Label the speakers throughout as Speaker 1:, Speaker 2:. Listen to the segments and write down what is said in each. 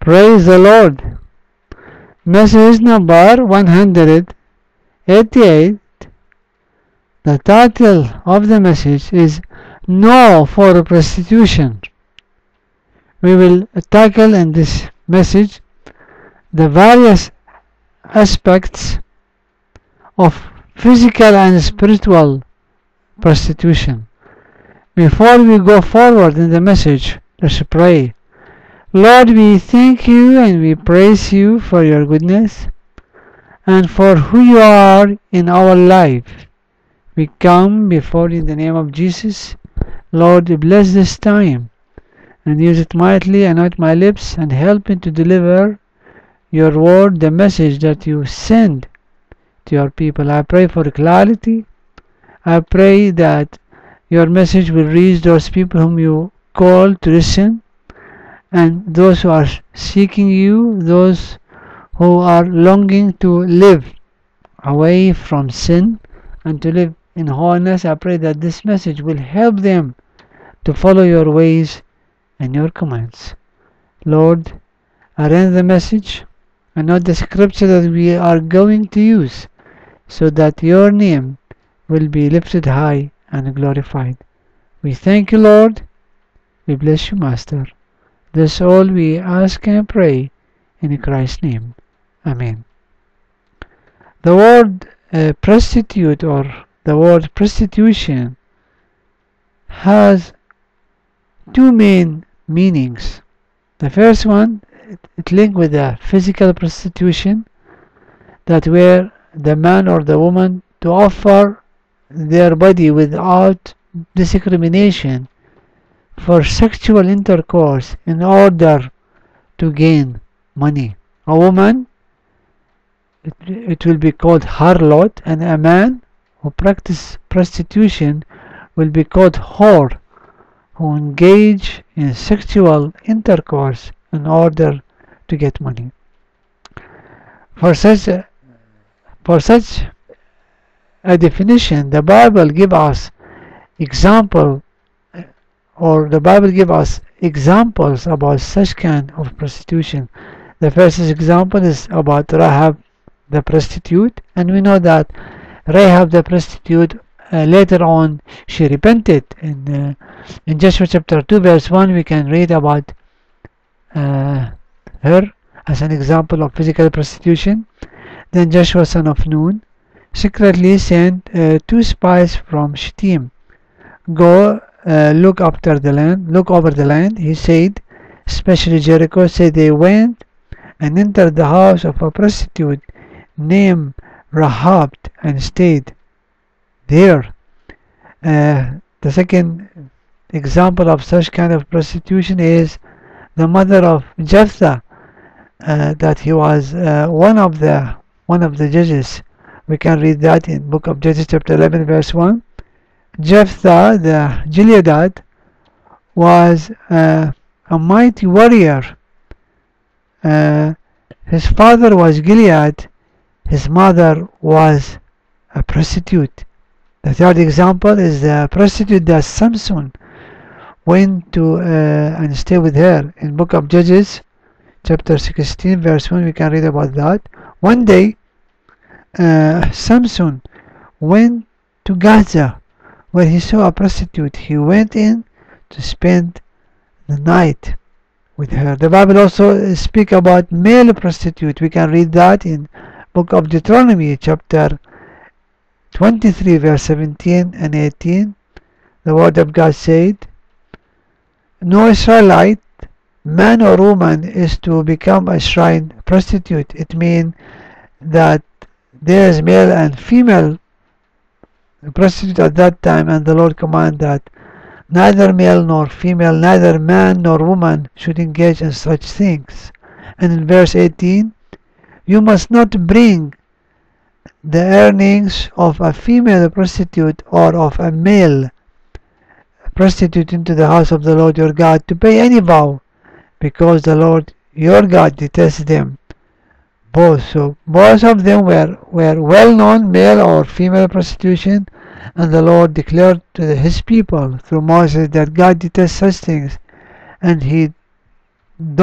Speaker 1: Praise the Lord. Message number 188. The title of the message is No for Prostitution. We will tackle in this message the various aspects of physical and spiritual prostitution. Before we go forward in the message, let's pray. Lord, we thank you and we praise you for your goodness and for who you are in our life. We come before you in the name of Jesus. Lord, bless this time and use it mightily, anoint my lips and help me to deliver your word, the message that you send to your people. I pray for clarity. I pray that your message will reach those people whom you call to listen, and those who are seeking you, those who are longing to live away from sin and to live in holiness. I pray that this message will help them to follow your ways and your commands. Lord, arrange the message and not the scripture that we are going to use, so that your name will be lifted high and glorified. We thank you, Lord. We bless you, Master. This all we ask and pray in Christ's name. Amen. The word prostitute or the word prostitution has two main meanings. The first one, it linked with the physical prostitution, that where the man or the woman to offer their body without discrimination for sexual intercourse in order to gain money. A woman, it will be called harlot, and a man who practices prostitution will be called whore, who engage in sexual intercourse in order to get money. For such a definition, the Bible gives us examples about such kind of prostitution. The first example is about Rahab the prostitute, and we know that Rahab the prostitute later on she repented. In Joshua chapter 2 verse 1 we can read about her as an example of physical prostitution. Then Joshua son of Nun secretly sent 2 spies from Shittim. Go look over the land, he said, especially Jericho. Said they went and entered the house of a prostitute named Rahab and stayed there. The second example of such kind of prostitution is the mother of Jephthah, that he was one of the judges. We can read that in book of Judges chapter 11 verse 1. Jephthah the Gileadite was a mighty warrior. His father was Gilead, his mother was a prostitute. The third example is the prostitute that Samson went to and stayed with her. In book of Judges chapter 16 verse 1 we can read about that. One day Samson went to Gaza where he saw a prostitute. He went in to spend the night with her. The Bible also speaks about male prostitute. We can read that in book of Deuteronomy chapter 23 verse 17 and 18. The word of God said, no Israelite man or woman is to become a shrine prostitute. It means that there is male and female prostitute at that time, and the Lord commanded that neither male nor female, neither man nor woman should engage in such things. And in verse 18, you must not bring the earnings of a female prostitute or of a male prostitute into the house of the Lord your God to pay any vow, because the Lord your God detests them both. So both of them were well-known male or female prostitution, and the Lord declared to his people through Moses that God detests such things, and he don't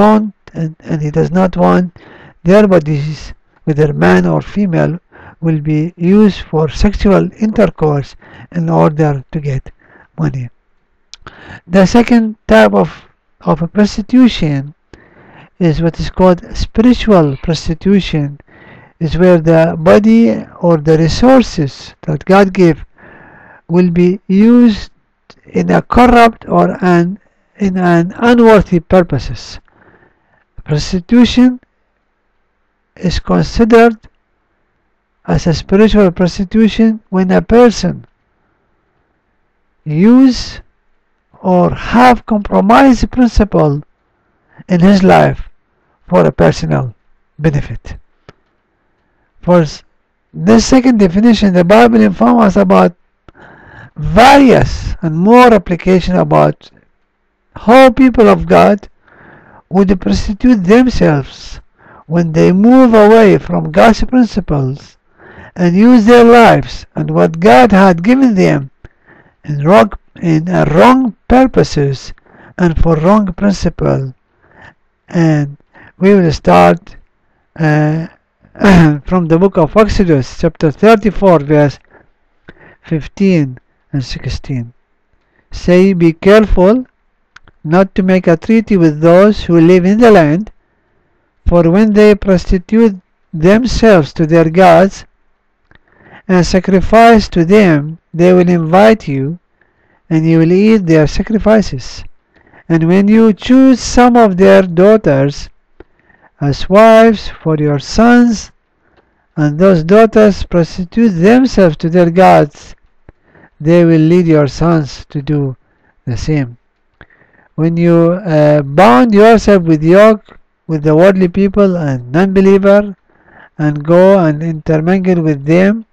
Speaker 1: and he does not want their bodies, whether man or female, will be used for sexual intercourse in order to get money. The second type of a prostitution is what is called spiritual prostitution, is where the body or the resources that God gave will be used in a corrupt or in an unworthy purposes. Prostitution is considered as a spiritual prostitution when a person use or have compromised principle in his life for a personal benefit. For this second definition, the Bible informs us about various and more application about how people of God would prostitute themselves when they move away from God's principles and use their lives and what God had given them in wrong purposes and for wrong principle. And we will start from the book of Exodus chapter 34 verse 15 and 16. Say, be careful not to make a treaty with those who live in the land, for when they prostitute themselves to their gods and sacrifice to them, they will invite you, and you will eat their sacrifices. And when you choose some of their daughters as wives for your sons, and those daughters prostitute themselves to their gods, they will lead your sons to do the same. When you bound yourself with yoke with the worldly people and non-believer, and go and intermingle with them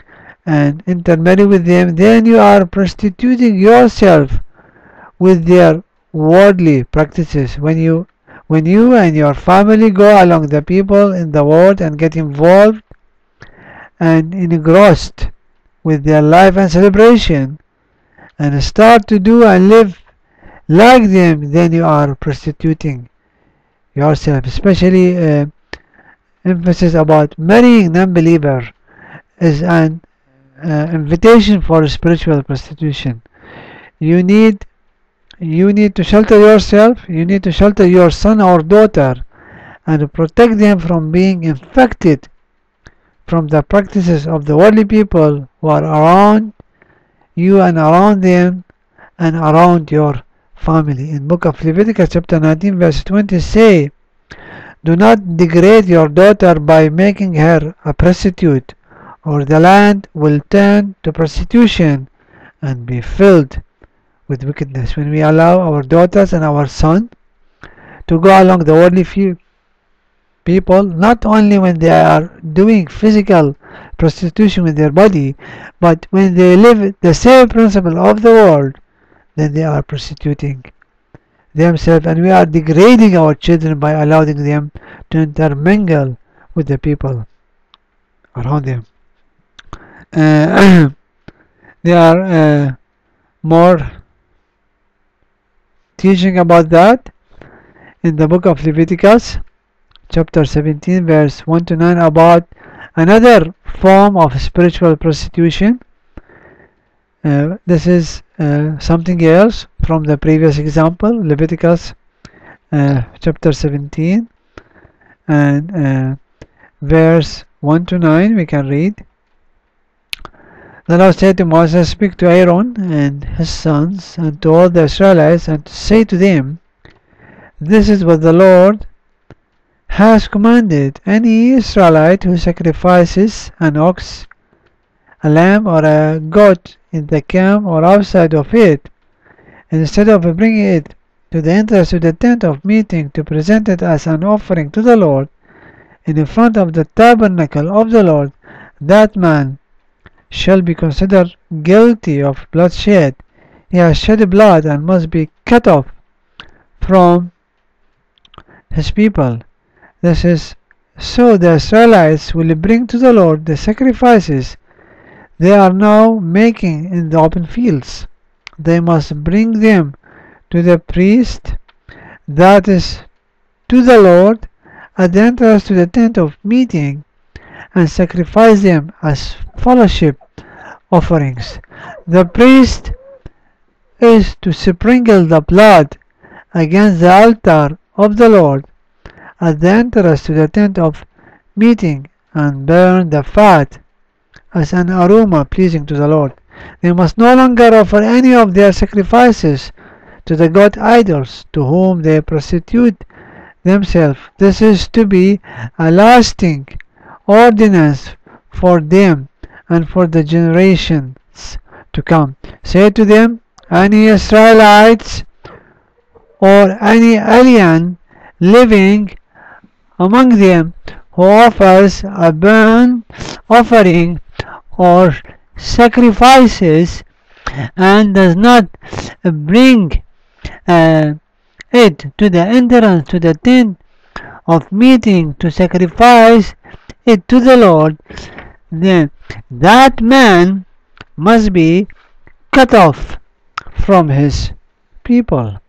Speaker 1: and intermarry with them, then you are prostituting yourself with their worldly practices. When you and your family go along the people in the world and get involved and engrossed with their life and celebration and start to do and live like them, then you are prostituting yourself. Especially emphasis about marrying non-believer is an invitation for spiritual prostitution. You need to shelter yourself, you need to shelter your son or daughter and protect them from being infected from the practices of the worldly people who are around you and around them and around your family. In book of Leviticus chapter 19 verse 20 say, do not degrade your daughter by making her a prostitute, or the land will turn to prostitution and be filled with wickedness. When we allow our daughters and our son to go along the worldly people, not only when they are doing physical prostitution with their body, but when they live the same principle of the world, then they are prostituting themselves, and we are degrading our children by allowing them to intermingle with the people around them. There are more teaching about that in the book of Leviticus chapter 17 verse 1 to 9 about another form of spiritual prostitution. This is something else from the previous example, Leviticus chapter 17 and verse 1 to 9 we can read. The Lord said to Moses, speak to Aaron and his sons and to all the Israelites and say to them, this is what the Lord has commanded. Any Israelite who sacrifices an ox, a lamb or a goat in the camp or outside of it, instead of bringing it to the entrance of the tent of meeting to present it as an offering to the Lord in front of the tabernacle of the Lord, that man shall be considered guilty of bloodshed. He has shed blood and must be cut off from his people. This is so the Israelites will bring to the Lord the sacrifices they are now making in the open fields. They must bring them to the priest that is to the Lord at the entrance to the tent of meeting and sacrifice them as fellowship offerings. The priest is to sprinkle the blood against the altar of the Lord at the entrance to the tent of meeting and burn the fat as an aroma pleasing to the Lord. They must no longer offer any of their sacrifices to the god idols to whom they prostitute themselves. This is to be a lasting ordinance for them and for the generations to come. Say to them, any Israelites or any alien living among them who offers a burnt offering or sacrifices and does not bring it to the entrance to the tent of meeting to sacrifice it to the Lord, then that man must be cut off from his people.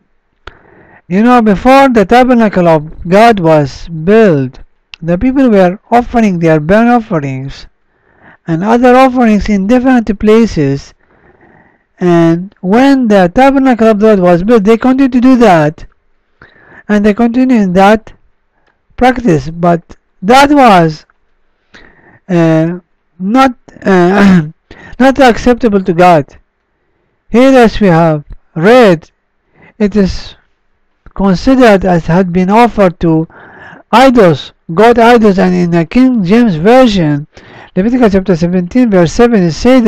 Speaker 1: Before the tabernacle of God was built, the people were offering their burnt offerings and other offerings in different places, and when the tabernacle of God was built, they continued to do that, and they continued in that practice, but that was not not acceptable to God. Here, as we have read, it is considered as had been offered to idols, God idols, and in the King James Version, Leviticus chapter 17 verse 7, it says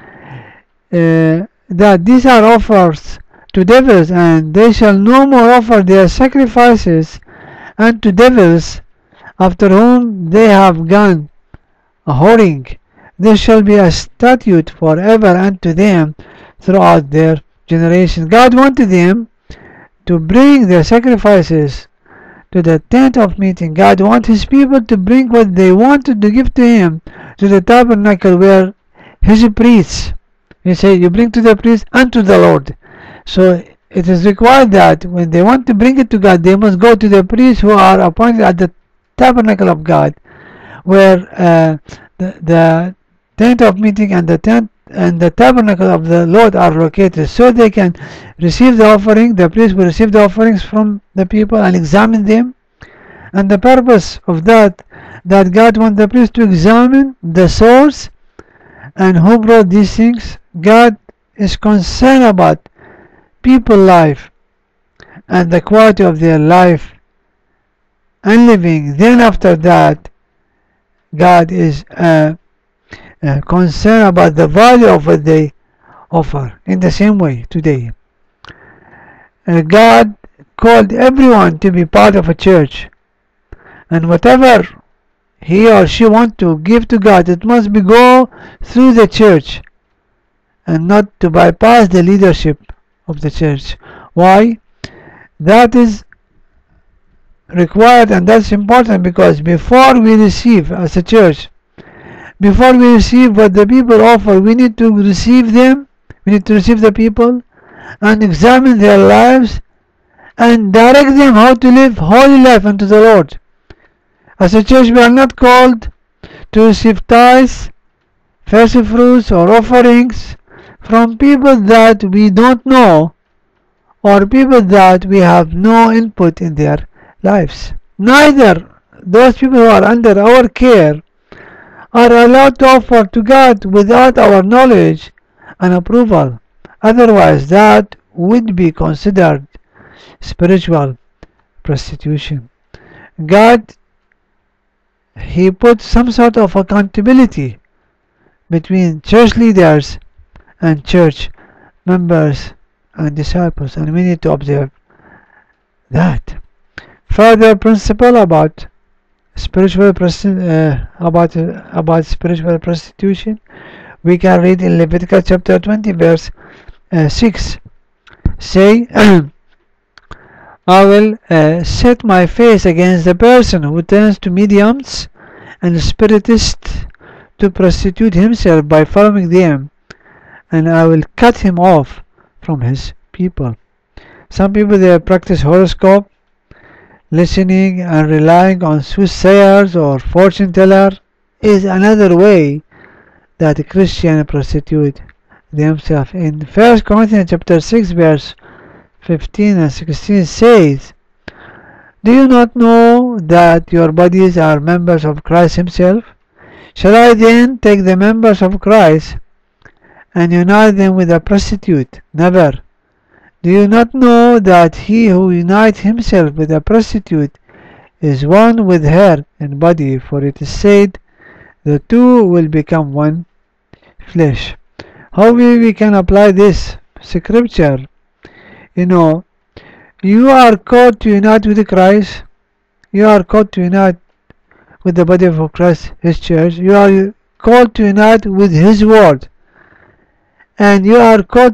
Speaker 1: that these are offers to devils, and they shall no more offer their sacrifices unto devils, after whom they have gone a whoring. There shall be a statute forever unto them throughout their generations. God wanted them to bring their sacrifices to the tent of meeting. God wants his people to bring what they wanted to give to him to the tabernacle where his priests. He said, you bring to the priest and to the Lord. So it is required that when they want to bring it to God, they must go to the priests who are appointed at the tabernacle of God, where the tent of meeting and the tent and the tabernacle of the Lord are located, so they can receive the offering. The priest will receive the offerings from the people and examine them. And the purpose of that God wants the priest to examine the source and who brought these things. God is concerned about people's life and the quality of their life and living. Then after that, God is concerned about the value of what they offer. In the same way today, God called everyone to be part of a church, and whatever he or she wants to give to God, it must be go through the church and not to bypass the leadership of the church. Why? That is required, and that's important, because before we receive as a church, before we receive what the people offer, we need to receive them, we need to receive the people and examine their lives and direct them how to live holy life unto the Lord. As a church, we are not called to receive tithes, first fruits or offerings from people that we don't know or people that we have no input in their lives. Neither those people who are under our care are allowed to offer to God without our knowledge and approval. Otherwise, that would be considered spiritual prostitution. God, he put some sort of accountability between church leaders and church members and disciples, and we need to observe that. Further principle about spiritual spiritual prostitution, we can read in Leviticus chapter 20 verse 6. Say, I will set my face against the person who turns to mediums and spiritists to prostitute himself by following them, and I will cut him off from his people. Some people, they practice horoscope, Listening and relying on soothsayers or fortune teller is another way that Christians prostitute themselves. In 1 Corinthians chapter 6 verse 15 and 16 says, "Do you not know that your bodies are members of Christ himself? Shall I then take the members of Christ and unite them with a prostitute? Never. Do you not know that he who unites himself with a prostitute is one with her in body? For it is said, the two will become one flesh." How we can apply this scripture? You are called to unite with Christ. You are called to unite with the body of Christ, his church. You are called to unite with his word. And you are called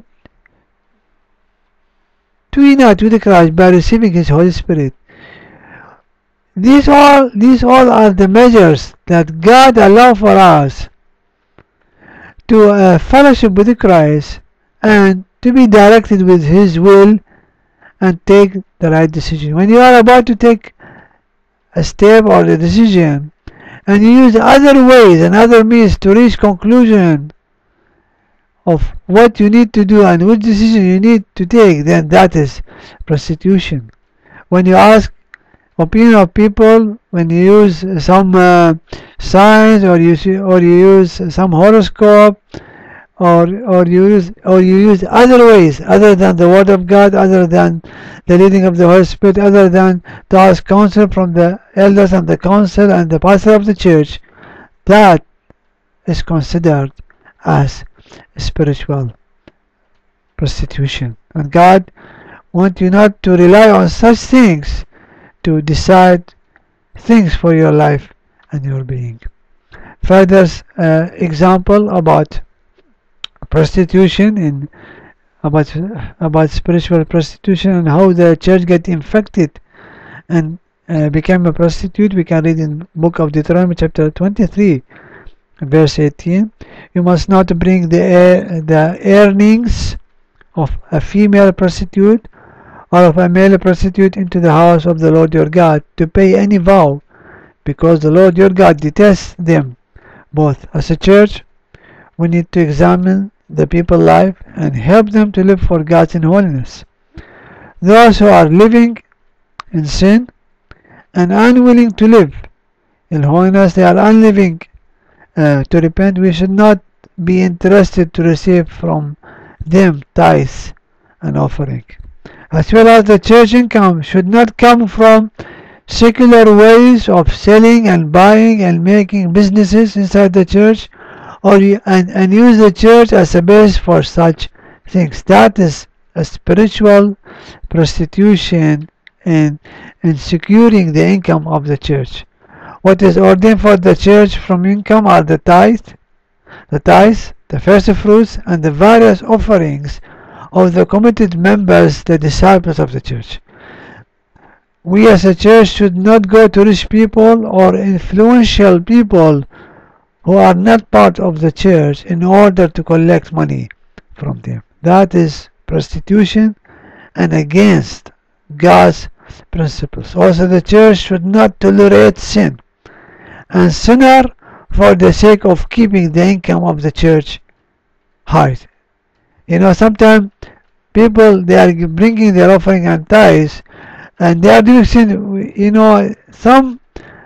Speaker 1: to unite with Christ by receiving his Holy Spirit. These all are the measures that God allows for us to fellowship with Christ and to be directed with his will and take the right decision. When you are about to take a step or a decision and you use other ways and other means to reach conclusion of what you need to do and which decision you need to take, then that is prostitution. When you ask opinion of people, when you use some signs or you use some horoscope or you use other ways other than the word of God, other than the leading of the Holy Spirit, other than to ask counsel from the elders and the council and the pastor of the church, that is considered as spiritual prostitution. And God wants you not to rely on such things to decide things for your life and your being. Further example about prostitution in about spiritual prostitution and how the church get infected and became a prostitute, we can read in book of Deuteronomy chapter 23 verse 18. You must not bring the earnings of a female prostitute or of a male prostitute into the house of the Lord your God to pay any vow, because the Lord your God detests them. Both as a church, we need to examine the people's life and help them to live for God in holiness. Those who are living in sin and unwilling to live in holiness, they are unwilling to repent. We should not be interested to receive from them tithes and offering. As well as the church income should not come from secular ways of selling and buying and making businesses inside the church, and use the church as a base for such things. That is a spiritual prostitution in securing the income of the church. What is ordained for the church from income are the tithes, the first fruits, and the various offerings of the committed members, the disciples of the church. We as a church should not go to rich people or influential people who are not part of the church in order to collect money from them. That is prostitution and against God's principles. Also, the church should not tolerate sin and sinner for the sake of keeping the income of the church high. Sometimes people, they are bringing their offering and tithes and they are doing sin. Some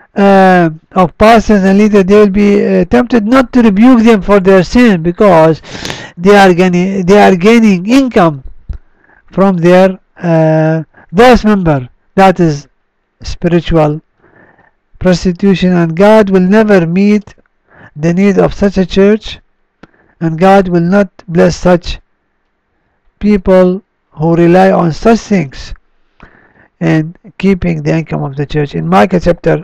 Speaker 1: of pastors and leaders, they will be tempted not to rebuke them for their sin because they are gaining income from their those members. That is spiritual prostitution, and God will never meet the need of such a church, and God will not bless such people who rely on such things and keeping the income of the church. In Micah chapter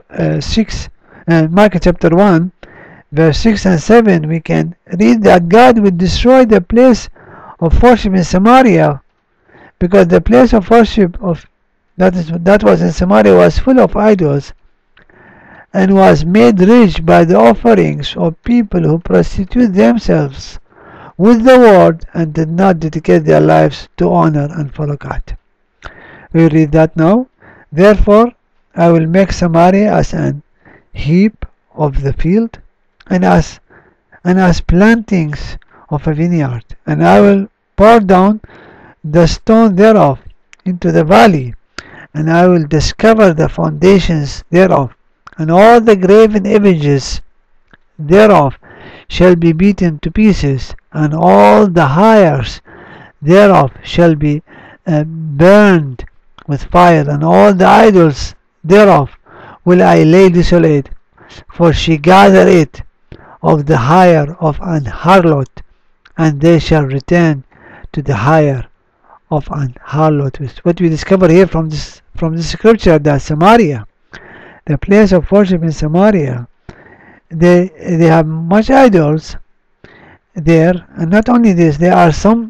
Speaker 1: 1 verse 6 and 7, we can read that God will destroy the place of worship in Samaria, because the place of worship that was in Samaria was full of idols and was made rich by the offerings of people who prostitute themselves with the word and did not dedicate their lives to honor and follow God. We read that now. Therefore, I will make Samaria as an heap of the field, and as plantings of a vineyard, and I will pour down the stone thereof into the valley, and I will discover the foundations thereof, and all the graven images thereof shall be beaten to pieces, and all the hires thereof shall be burned with fire, and all the idols thereof will I lay desolate, for she gathered it of the hire of an harlot, and they shall return to the hire of an harlot. What we discover here from this scripture, that Samaria, the place of worship in Samaria, they have much idols there, and not only this, there are some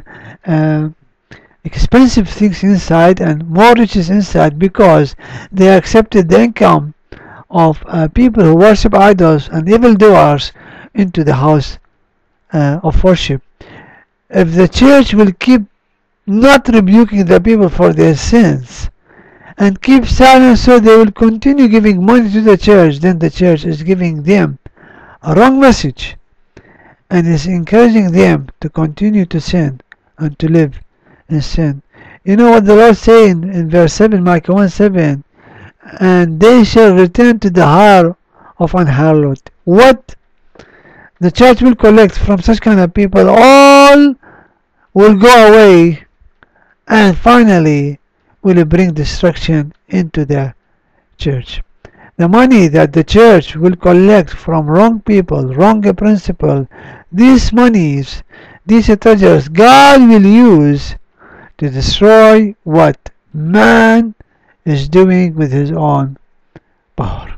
Speaker 1: expensive things inside and more riches inside, because they accepted the income of people who worship idols and evildoers into the house of worship. If the church will keep not rebuking the people for their sins and keep silent, so they will continue giving money to the church, then the church is giving them a wrong message and is encouraging them to continue to sin and to live in sin. You know what the Lord says in verse 7, Micah 1:7, and they shall return to the hire of an harlot. What the church will collect from such kind of people, all will go away, and finally will bring destruction into the church. The money that the church will collect from wrong people, wrong principle, these monies, these treasures, God will use to destroy what man is doing with his own power.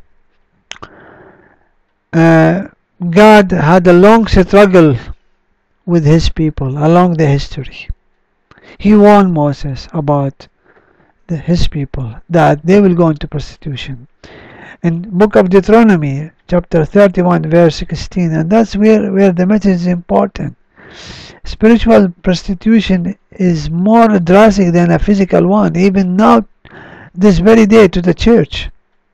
Speaker 1: God had a long struggle with his people along the history. He warned Moses about his people, that they will go into prostitution. In book of Deuteronomy, chapter 31, verse 16, and that's where the message is important. Spiritual prostitution is more drastic than a physical one, even now, this very day, to the church.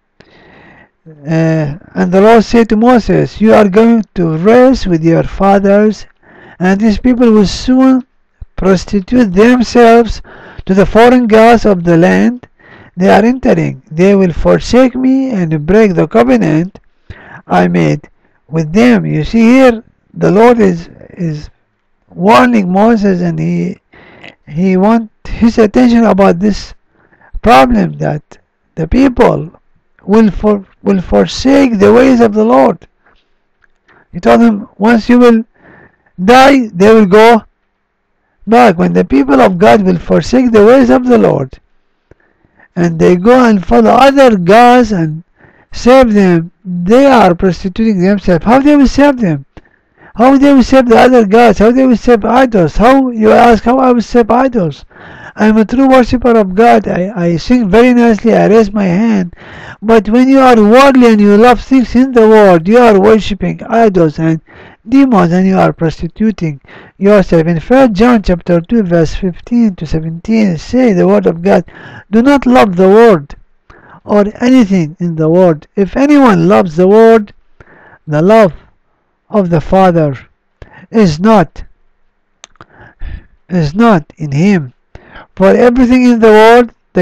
Speaker 1: And the Lord said to Moses, you are going to rest with your fathers, and these people will soon prostitute themselves to the foreign gods of the land they are entering. They will forsake me and break the covenant I made with them. You see here, the Lord is warning Moses, and he wants his attention about this problem, that the people will forsake the ways of the Lord. He told them, once you will die, they will go back. When the people of God will forsake the ways of the Lord, and they go and follow other gods and serve them, they are prostituting themselves. How they will serve them? How they will serve the other gods? How they will serve idols? How, you ask, how I will serve idols? I am a true worshipper of God. I sing very nicely. I raise my hand. But when you are worldly and you love things in the world, you are worshipping idols and demons, and you are prostituting yourself. In 1 John chapter 2, verse 15 to 17, say the word of God, do not love the world or anything in the world. If anyone loves the world, the love of the Father is not in him. For everything in the world, the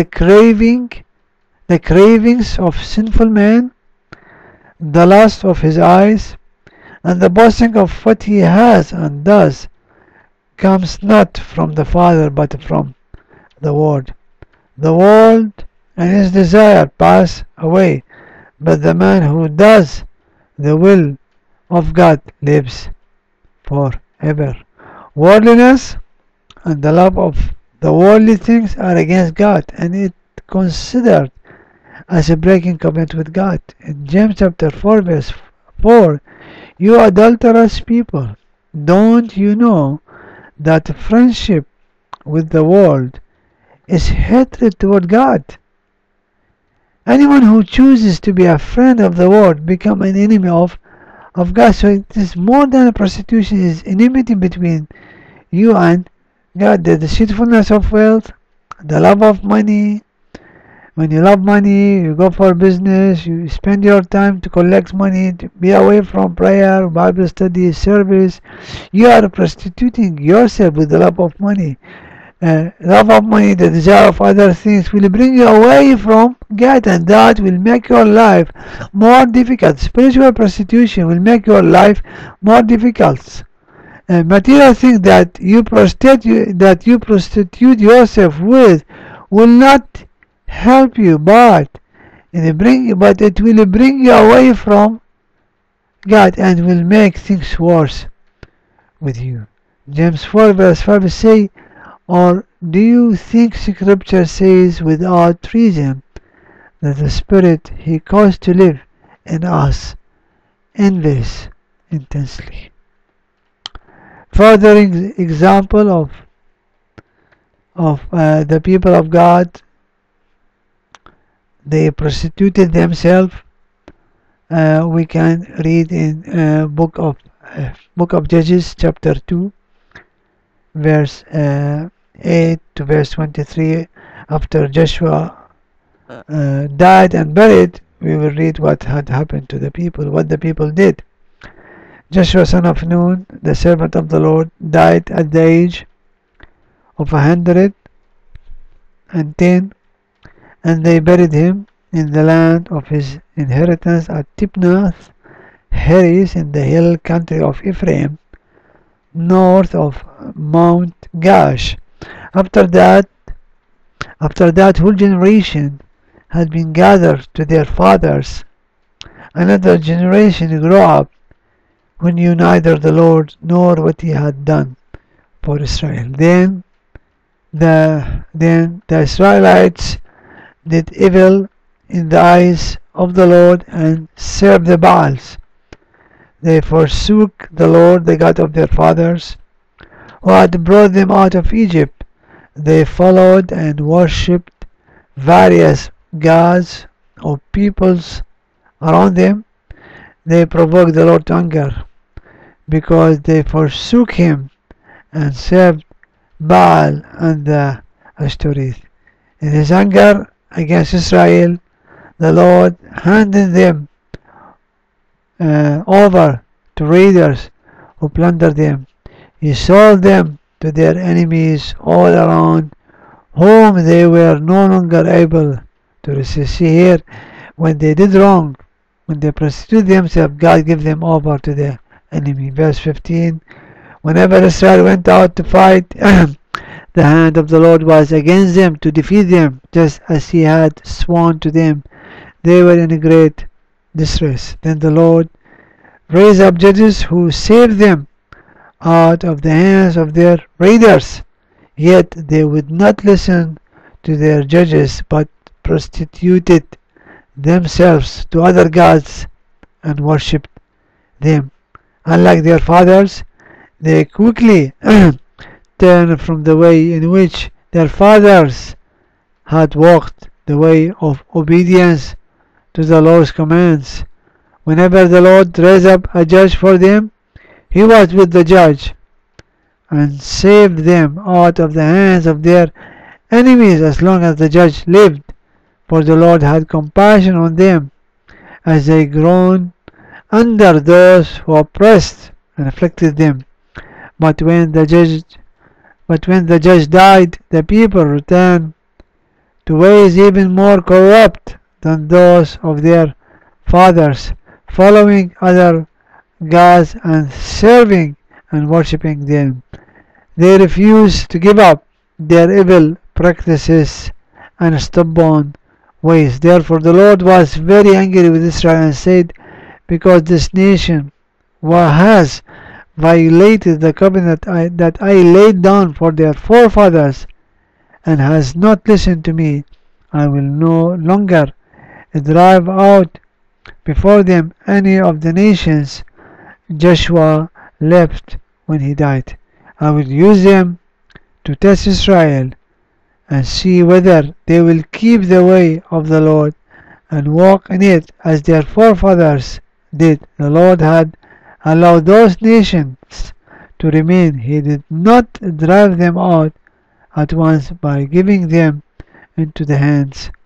Speaker 1: cravings of sinful man, the lust of his eyes, and the boasting of what he has and does, comes not from the Father, but from the world. The world and his desire pass away, but the man who does the will of God lives forever. Worldliness and the love of the worldly things are against God, and it considered as a breaking covenant with God. In James chapter 4, verse 4, you adulterous people, don't you know that friendship with the world is hatred toward God? Anyone who chooses to be a friend of the world becomes an enemy of God. So it is more than a prostitution, it is enmity between you and God. The deceitfulness of wealth, the love of money, When you love money, you go for business, you spend your time to collect money, to be away from prayer, Bible study, service. You are prostituting yourself with the love of money. Love of money, the desire of other things will bring you away from God, and that will make your life more difficult. Spiritual prostitution will make your life more difficult. Material things that you prostitute yourself with will not help you, but it will bring you away from God and will make things worse with you. James 4 verse 5 say, or do you think Scripture says without reason that the Spirit He caused to live in us envies intensely? Further example of the people of God, they prostituted themselves. We can read in book of Judges chapter 2 verse 8 to verse 23. After Joshua died and buried, we will read what had happened to the people, what the people did. Joshua son of Nun, the servant of the Lord, died at the age of 110, and they buried him in the land of his inheritance at Timnath Heres in the hill country of Ephraim, north of Mount Gaash. After that whole generation had been gathered to their fathers. Another generation grew up who knew neither the Lord nor what He had done for Israel. Then the Israelites did evil in the eyes of the Lord and served the Baals. They forsook the Lord, the God of their fathers, who had brought them out of Egypt. They followed and worshipped various gods or peoples around them. They provoked the Lord to anger because they forsook Him and served Baal and the Ashtoreth. In His anger against Israel, the Lord handed them over to raiders who plundered them. He sold them to their enemies all around, whom they were no longer able to resist. See here, when they did wrong, when they prostituted themselves, God gave them over to the enemy. Verse 15, whenever Israel went out to fight, the hand of the Lord was against them to defeat them, just as He had sworn to them. They were in great distress. Then the Lord raised up judges who saved them out of the hands of their raiders. Yet they would not listen to their judges, but prostituted themselves to other gods and worshipped them. Unlike their fathers, they quickly turned from the way in which their fathers had walked, the way of obedience to the Lord's commands. Whenever the Lord raised up a judge for them, He was with the judge and saved them out of the hands of their enemies as long as the judge lived, for the Lord had compassion on them as they groaned under those who oppressed and afflicted them. But when the judge died, the people returned to ways even more corrupt than those of their fathers, following other gods and serving and worshipping them. They refused to give up their evil practices and stubborn ways. Therefore the Lord was very angry with Israel and said, because this nation has violated the covenant that I laid down for their forefathers and has not listened to me, I will no longer drive out before them any of the nations Joshua left when he died. I will use them to test Israel and see whether they will keep the way of the Lord and walk in it as their forefathers did. The Lord had allowed those nations to remain. He did not drive them out at once by giving them into the hands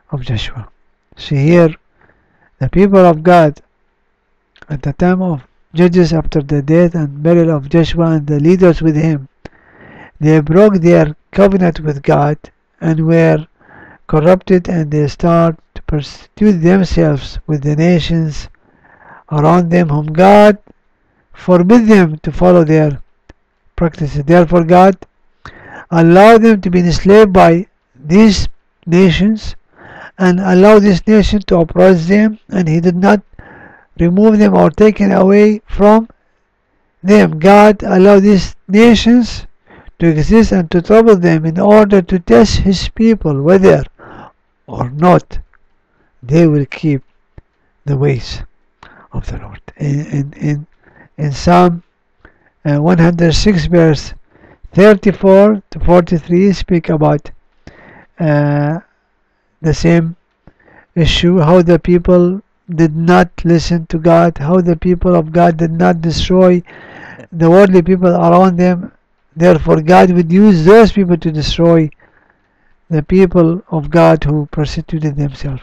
Speaker 1: of Joshua. See here, the people of God at the time of Judges, after the death and burial of Joshua and the leaders with him, they broke their covenant with God and were corrupted, and they start to persecute themselves with the nations around them whom God forbid them to follow their practices. Therefore God allowed them to be enslaved by these nations and allowed this nation to oppress them, and he did not remove them or take it away from them. God allowed these nations to exist and to trouble them in order to test his people whether or not they will keep the ways of the Lord. In Psalm 106 verse 34 to 43 speak about the same issue, how the people did not listen to God, how the people of God did not destroy the worldly people around them. Therefore God would use those people to destroy the people of God who persecuted themselves.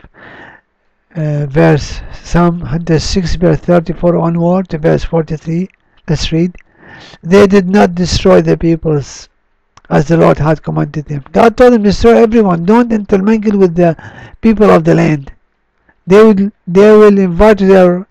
Speaker 1: Psalm 106 verse 34 onward to verse 43. Let's read. They did not destroy the peoples as the Lord had commanded them. God told them, destroy everyone, don't intermingle with the people of the land. They will invite their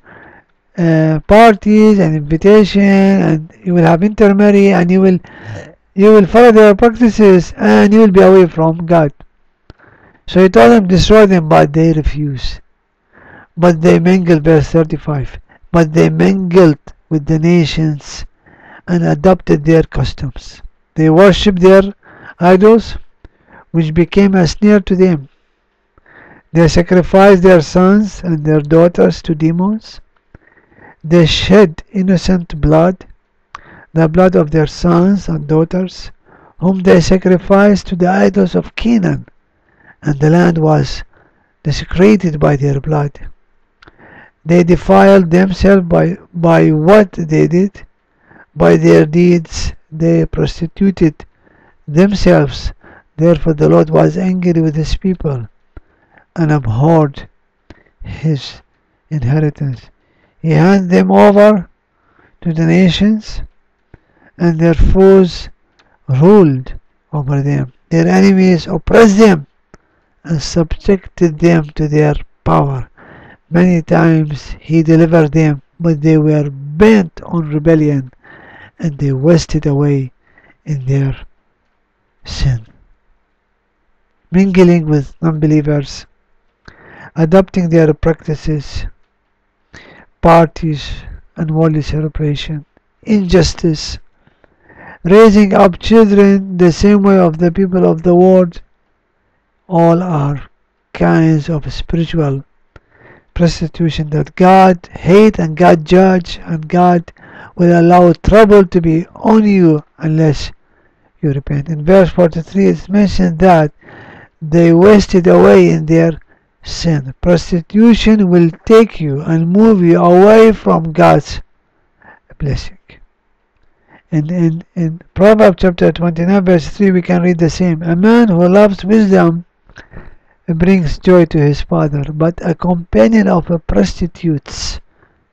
Speaker 1: parties and invitation, and you will have intermarry, and you will follow their practices, and you will be away from God. So he told them, destroy them, but they refused. But they mingled, verse 35, but they mingled with the nations and adopted their customs. They worshipped their idols, which became a snare to them. They sacrificed their sons and their daughters to demons. They shed innocent blood, the blood of their sons and daughters, whom they sacrificed to the idols of Canaan, and the land was desecrated by their blood. They defiled themselves by what they did. By their deeds they prostituted themselves. Therefore the Lord was angry with his people and abhorred his inheritance. He handed them over to the nations, and their foes ruled over them. Their enemies oppressed them and subjected them to their power. Many times he delivered them, but they were bent on rebellion, and they wasted away in their sin. Mingling with non-believers, adopting their practices, parties and worldly celebration, injustice, raising up children the same way of the people of the world, all are kinds of spiritual prostitution that God hate and God judge, and God will allow trouble to be on you unless you repent. In verse 43 it's mentioned that they wasted away in their sin. Prostitution will take you and move you away from God's blessing. And in Proverbs chapter 29 verse 3 we can read the same. A man who loves wisdom brings joy to his father, but a companion of prostitutes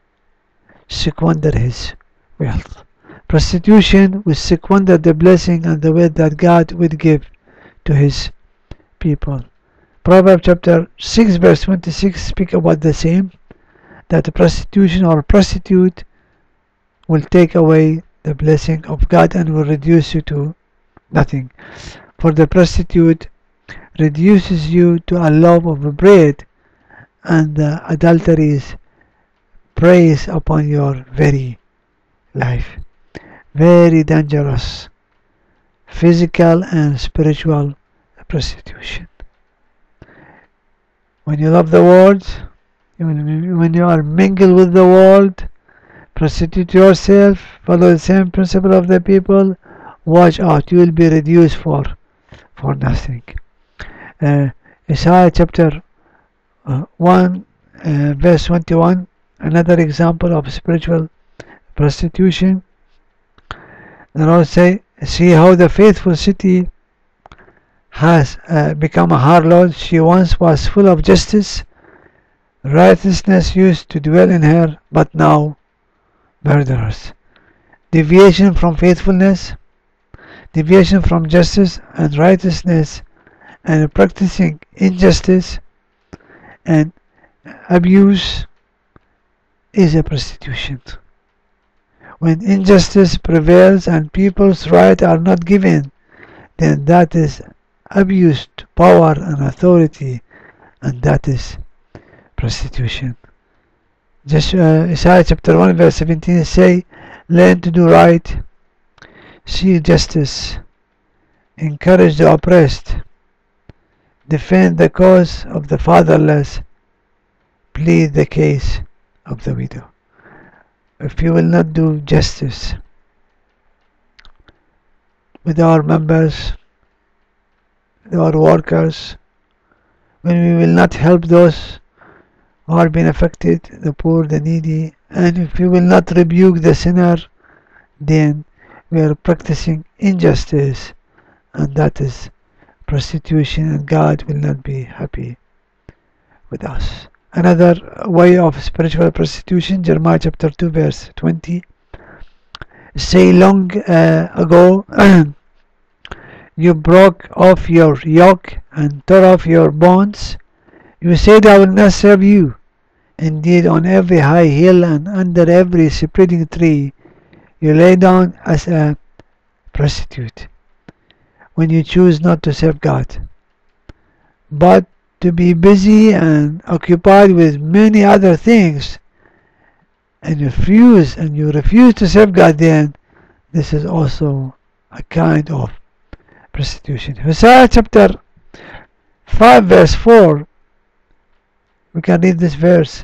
Speaker 1: squander his wealth. Prostitution will squander the blessing and the wealth that God would give to his people. Proverbs chapter 6 verse 26 speak about the same, that prostitution or prostitute will take away the blessing of God and will reduce you to nothing. For the prostitute reduces you to a love of bread, and the adulteries preys upon your very life. Very dangerous physical and spiritual prostitution. When you love the world, when you are mingled with the world, prostitute yourself, follow the same principle of the people, watch out, you will be reduced for nothing. Isaiah chapter 1 verse 21, another example of spiritual prostitution. The Lord say, see how the faithful city has become a harlot. She once was full of justice. Righteousness used to dwell in her, but now murderers. Deviation from faithfulness, deviation from justice and righteousness, and practicing injustice and abuse is a prostitution. When injustice prevails and people's rights are not given, then that is abuse to power and authority, and that is prostitution. Isaiah chapter 1 verse 17 say, learn to do right, seek justice, encourage the oppressed, defend the cause of the fatherless, plead the case of the widow. If you will not do justice with our members, with our workers, when we will not help those who are being affected, the poor, the needy, and if we will not rebuke the sinner, then we are practicing injustice, and that is prostitution, and God will not be happy with us. Another way of spiritual prostitution, Jeremiah chapter 2 verse 20, say long ago you broke off your yoke and tore off your bonds. You said, I will not serve you. Indeed, on every high hill and under every spreading tree you lay down as a prostitute, when you choose not to serve God, but to be busy and occupied with many other things, and you refuse to serve God, then this is also a kind of prostitution. Hosea chapter 5 verse 4, we can read this verse.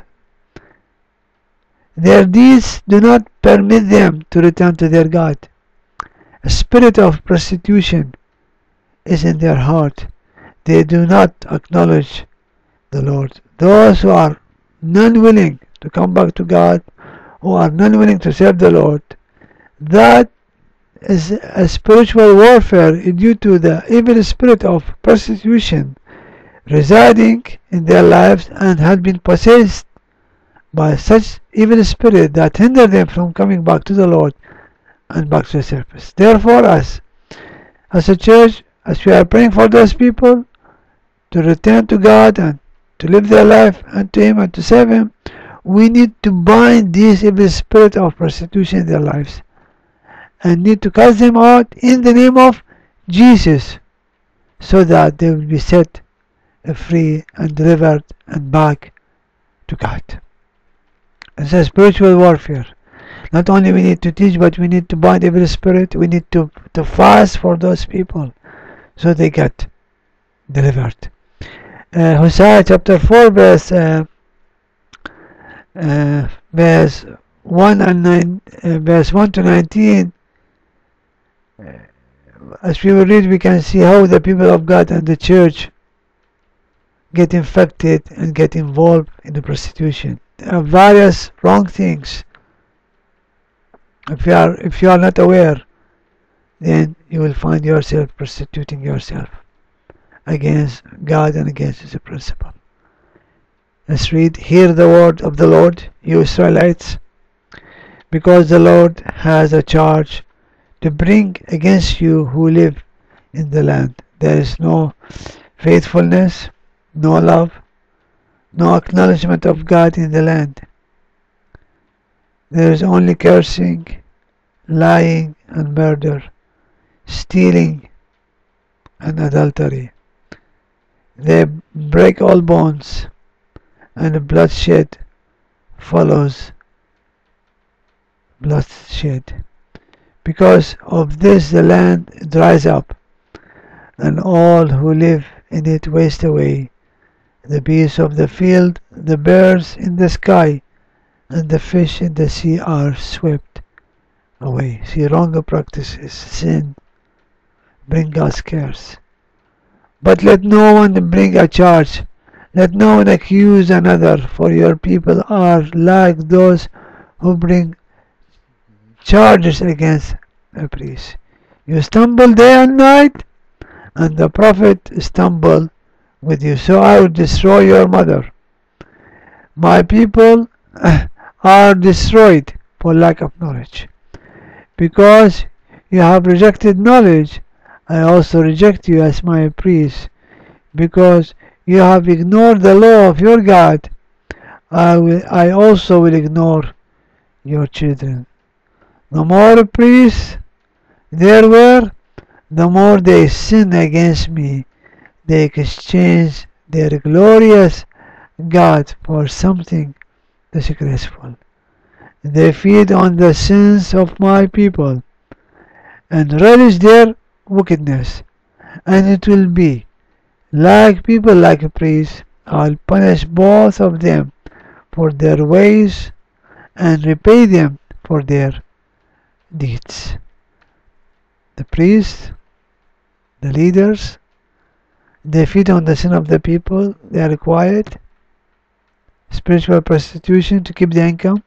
Speaker 1: Their deeds do not permit them to return to their God. A spirit of prostitution is in their heart. They do not acknowledge the Lord. Those who are non-willing to come back to God, who are non-willing to serve the Lord, that is a spiritual warfare due to the evil spirit of prostitution residing in their lives and had been possessed by such evil spirit that hinder them from coming back to the Lord and back to the surface. Therefore, as a church, as we are praying for those people to return to God and to live their life unto Him and to serve Him, we need to bind this evil spirit of prostitution in their lives and need to cast them out in the name of Jesus, so that they will be set free and delivered and back to God. It's a spiritual warfare. Not only we need to teach, but we need to bind evil spirit. We need to fast for those people so they get delivered. Hosea chapter 4 verse 1 to 19. As we will read, we can see how the people of God and the church get infected and get involved in the prostitution. There are various wrong things. If you are not aware, then you will find yourself prostituting yourself against God and against His principle. Let's read. Hear the word of the Lord, you Israelites, because the Lord has a charge to bring against you who live in the land. There is no faithfulness, no love, no acknowledgement of God in the land. There is only cursing, lying and murder, stealing and adultery. They break all bonds, and bloodshed follows bloodshed. Because of this the land dries up, and all who live in it waste away. The beasts of the field, the birds in the sky, and the fish in the sea are swept away. See, wrong practices, sin, bring God's curse. But let no one bring a charge. Let no one accuse another, for your people are like those who bring charges against a priest. You stumble day and night,
Speaker 2: and the prophet stumble with you. So I will destroy your mother. My people are destroyed for lack of knowledge. Because you have rejected knowledge, I also reject you as my priest. Because you have ignored the law of your God, I also will ignore your children. The more priests there were, the more they sin against me. They exchange their glorious God for something disgraceful. They feed on the sins of my people and relish their wickedness. And it will be like people like priests. I'll punish both of them for their ways and repay them for their deeds. The priests, the leaders, they feed on the sin of the people. They are required spiritual prostitution to keep the income,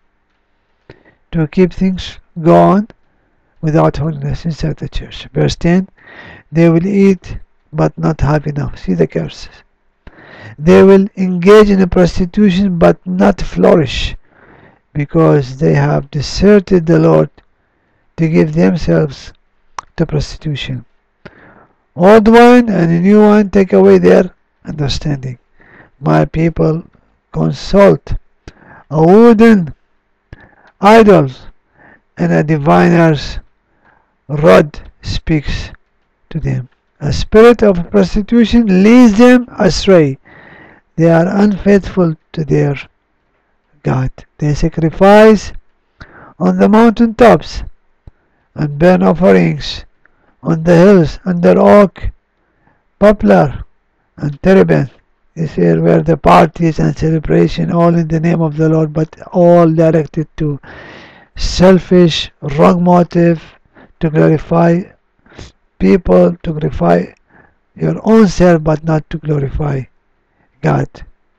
Speaker 2: to keep things going without holiness inside the church. Verse 10, they will eat but not have enough. See the curses. They will engage in prostitution but not flourish, because they have deserted the Lord to give themselves to prostitution. Old wine and a new wine take away their understanding. My people consult a wooden idols, and a diviner's rod speaks to them. A spirit of prostitution leads them astray. They are unfaithful to their God. They sacrifice on the mountain tops and burn offerings on the hills under oak, poplar, and terebinth. These were the parties and celebration, all in the name of the Lord, but all directed to selfish, wrong motive, to glorify people, to glorify your own self, but not to glorify God.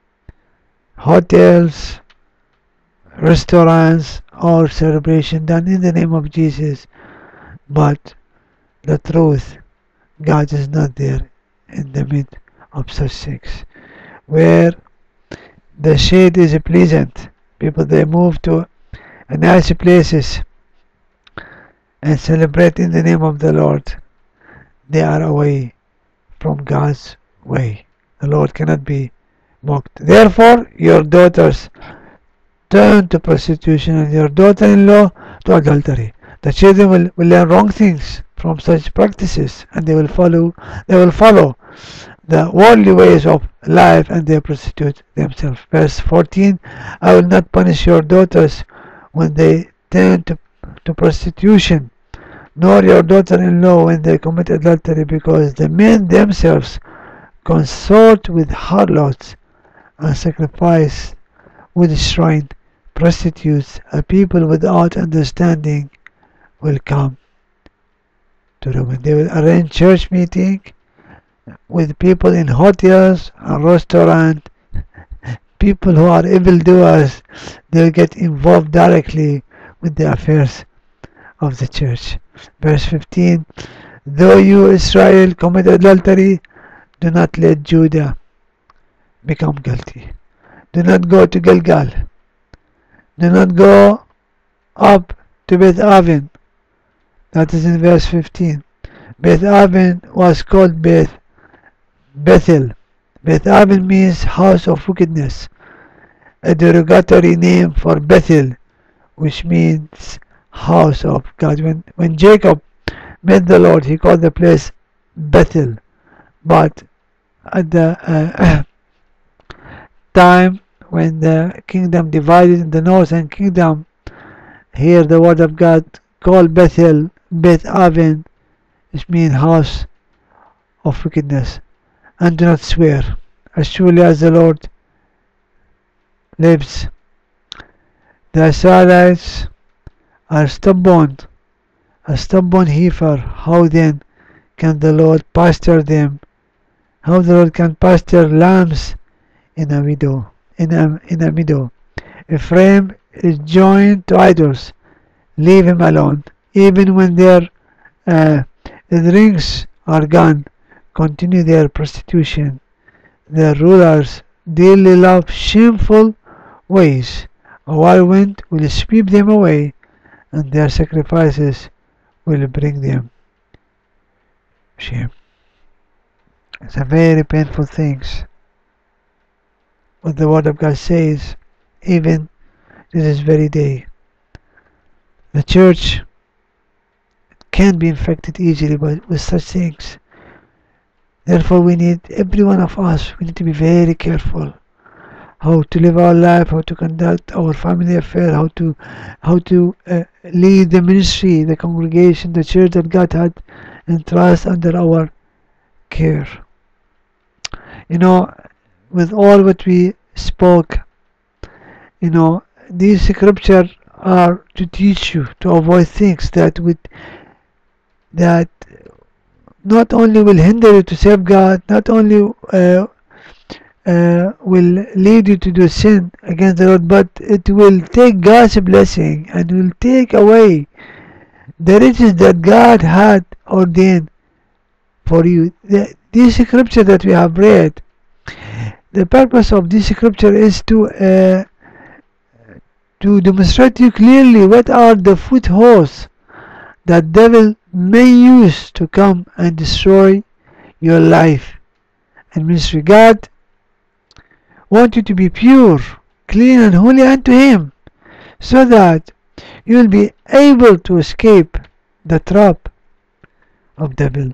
Speaker 2: Hotels, restaurants, all celebration done in the name of Jesus, but the truth, God is not there in the midst of such things. Where the shade is pleasant, people they move to nice places and celebrate in the name of the Lord. They are away from God's way. The Lord cannot be mocked. Therefore, your daughters turn to prostitution and your daughter-in-law to adultery. The children will learn wrong things from such practices, and they will follow the worldly ways of life, and they prostitute themselves. Verse 14, I will not punish your daughters when they turn to prostitution, nor your daughter-in-law when they commit adultery, because the men themselves consort with harlots and sacrifice with shrine prostitutes. A people without understanding will come to ruin. They will arrange church meeting with people in hotels and restaurants. People who are evildoers, they'll get involved directly with the affairs of the church. Verse 15, though you Israel commit adultery, do not let Judah become guilty. Do not go to Gilgal. Do not go up to Beth Aven. That is in verse 15. Beth Aven was called Bethel. Beth Aven means house of wickedness, a derogatory name for Bethel, which means house of God. When Jacob met the Lord, he called the place Bethel. But at the time when the kingdom divided in the northern kingdom, here the word of God called Bethel, Beth Aven, which means house of wickedness. And do not swear, as surely as the Lord lives. The Israelites are stubborn, a stubborn heifer. How then can the Lord pasture them? How the Lord can pasture lambs in a meadow? In a meadow. Ephraim is joined to idols. Leave him alone. Even when their rings are gone, continue their prostitution. Their rulers dearly love shameful ways. A whirlwind will sweep them away, and their sacrifices will bring them shame. It's a very painful thing. What the Word of God says, even this very day. The church can be infected easily with such things. Therefore, we need, every one of us, we need to be very careful how to live our life, how to conduct our family affair, how to lead the ministry, the congregation, the church that God had entrusted under our care. With all what we spoke, these scriptures are to teach you to avoid things that not only will hinder you to serve God, not only will lead you to do sin against the Lord, but it will take God's blessing and will take away the riches that God had ordained for you. This scripture that we have read, the purpose of this scripture is to demonstrate to you clearly what are the footholds that devil may use to come and destroy your life and ministry. God wants you to be pure, clean and holy unto Him, so that you will be able to escape the trap of devil.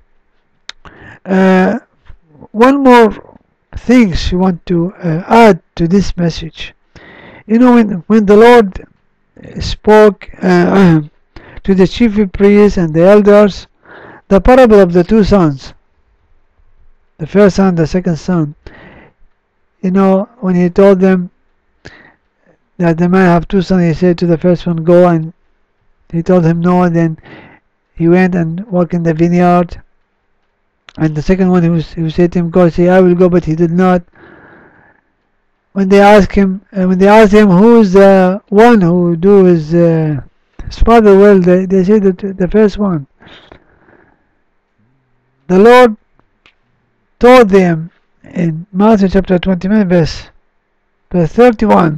Speaker 2: One more things you want to add to this message. When the Lord spoke to the chief priests and the elders the parable of the two sons, the first son, the second son, when He told them that the man have two sons, He said to the first one, go, and he told him no, and then he went and worked in the vineyard. And the second one who said to him, go, say, I will go, but he did not. When they asked him, who is the one who do his father well, they said that the first one. The Lord told them in Matthew chapter 29, verse 31,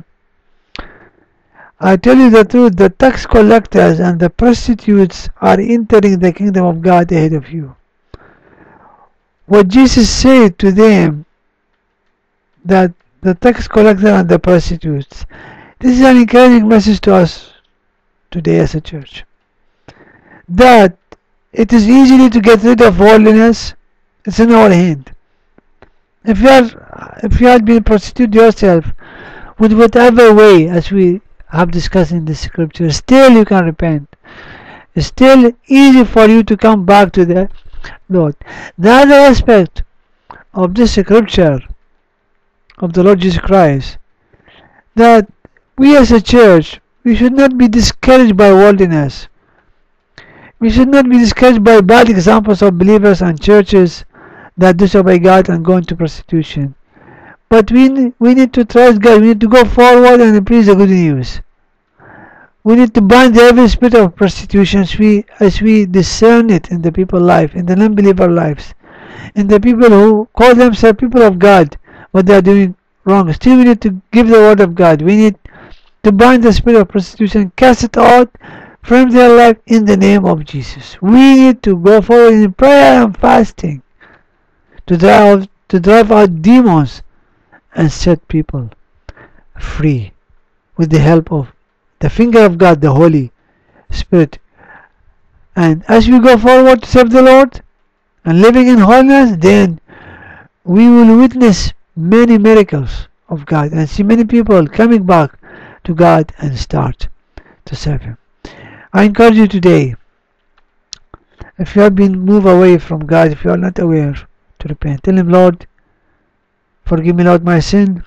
Speaker 2: I tell you the truth, the tax collectors and the prostitutes are entering the kingdom of God ahead of you. What Jesus said to them, that the tax collector and the prostitutes, this is an encouraging message to us today as a church, that it is easy to get rid of worldliness. It's in our hand. If you had been prostitute yourself with whatever way, as we have discussed in the scripture, still you can repent. It's still easy for you to come back to the Lord. The other aspect of this scripture of the Lord Jesus Christ, that we as a church, we should not be discouraged by worldliness. We should not be discouraged by bad examples of believers and churches that disobey God and go into prostitution. But we need to trust God. We need to go forward and preach the good news. We need to bind every spirit of prostitution as we discern it in the people's life, in the non-believer lives, in the people who call themselves people of God, what they are doing wrong. Still, we need to give the word of God. We need to bind the spirit of prostitution, cast it out from their life in the name of Jesus. We need to go forward in prayer and fasting to drive out demons and set people free with the help of the finger of God, the Holy Spirit. And as we go forward to serve the Lord and living in holiness, then we will witness many miracles of God and see many people coming back to God and start to serve Him. I encourage you today, if you have been moved away from God, if you are not aware, to repent. Tell Him, Lord, forgive me, Lord, my sin.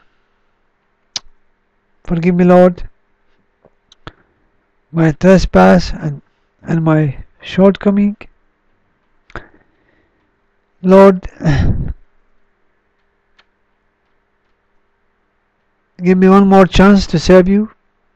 Speaker 2: Forgive me, Lord, my trespass and my shortcoming. Lord, give me one more chance to serve you.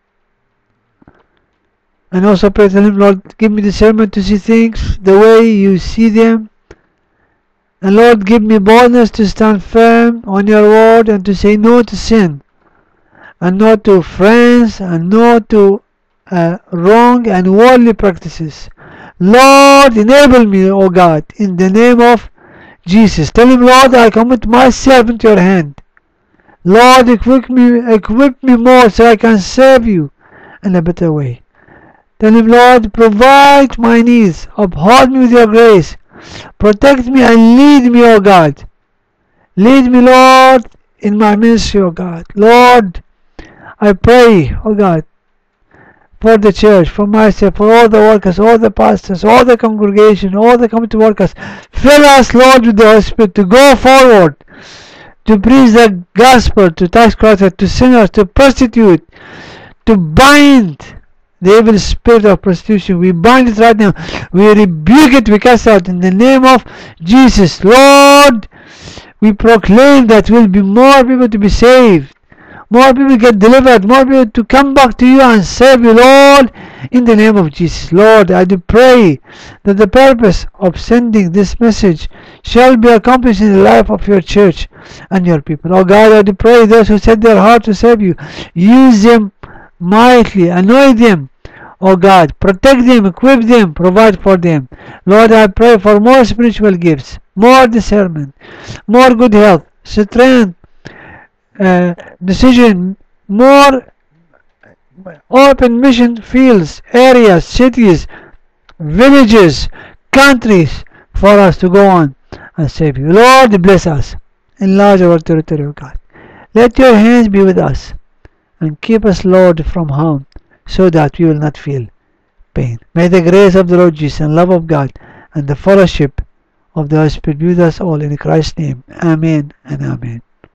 Speaker 2: And also pray to Him, Lord, give me discernment to see things the way you see them, And Lord, give me boldness to stand firm on your word and to say no to sin, and no to friends, and no to wrong and worldly practices. Lord, enable me, O God, in the name of Jesus. Tell him, Lord, I commit myself into your hand. Lord, equip me more so I can serve you in a better way. Tell him, Lord, provide my needs, uphold me with your grace, protect me and lead me, O God. Lead me, Lord, in my ministry, O God. Lord, I pray, O God, for the church, for myself, for all the workers, all the pastors, all the congregation, all the community workers. Fill us, Lord, with the Holy Spirit to go forward, to preach the gospel to tax collectors, to sinners, to prostitute, to bind the evil spirit of prostitution. We bind it right now. We rebuke it. We cast out in the name of Jesus. Lord, we proclaim that will be more people to be saved, more people get delivered, more people to come back to you and serve you, Lord, in the name of Jesus. Lord, I do pray that the purpose of sending this message shall be accomplished in the life of your church and your people. Oh God, I do pray those who set their heart to serve you, use them mightily, anoint them, oh God, protect them, equip them, provide for them. Lord, I pray for more spiritual gifts, more discernment, more good health, strength, decision, more open mission fields, areas, cities, villages, countries for us to go on and save you. Lord, bless us. Enlarge our territory, O God. Let your hands be with us and keep us, Lord, from harm, so that we will not feel pain. May the grace of the Lord Jesus and love of God and the fellowship of the Holy Spirit be with us all in Christ's name. Amen and amen.